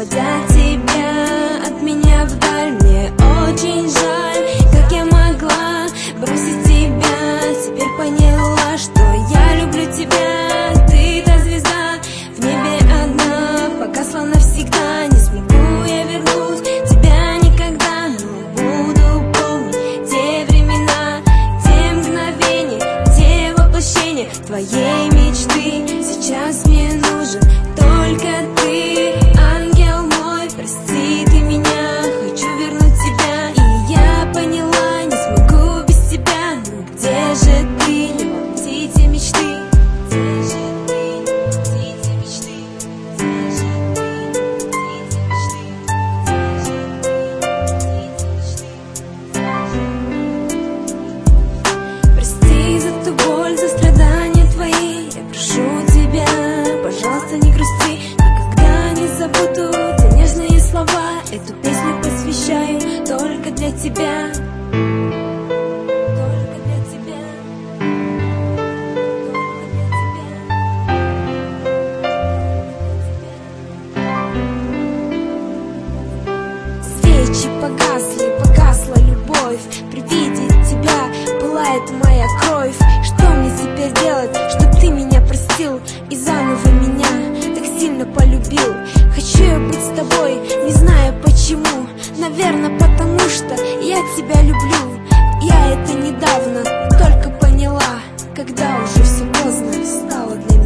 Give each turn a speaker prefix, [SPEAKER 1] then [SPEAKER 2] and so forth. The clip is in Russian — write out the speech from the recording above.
[SPEAKER 1] уводя тебя от меня вдаль. Мне очень жаль, как я могла бросить тебя. Теперь поняла, что я люблю тебя. Ты та звезда в небе одна, погасла навсегда. Не смогу я вернуть тебя никогда, но буду помнить те времена, те мгновения, те воплощения твоей мечты. Сейчас мне нужен только ты, ангел мой, прости ты меня. Хочу вернуть тебя, и я поняла, не смогу без тебя. Ну где же ты, не воплотите мечты? Где же ты, не воплотите мечты? Где же ты, не воплотите мечты? Прости за ту боль, за страдания твои. Я прошу тебя, пожалуйста, не грусти. Никогда не забуду те нежные слова. Эту песню посвящаю только для тебя. Только для тебя. Свечи погасли, погасла любовь. При виде тебя пылает моя кровь. Что мне теперь делать, чтоб ты меня простил и заново меня так сильно полюбил? Хочу я быть с тобой, не знаю почему. Наверное, потому что я тебя люблю. Я это недавно только поняла, когда уже все поздно стало для меня.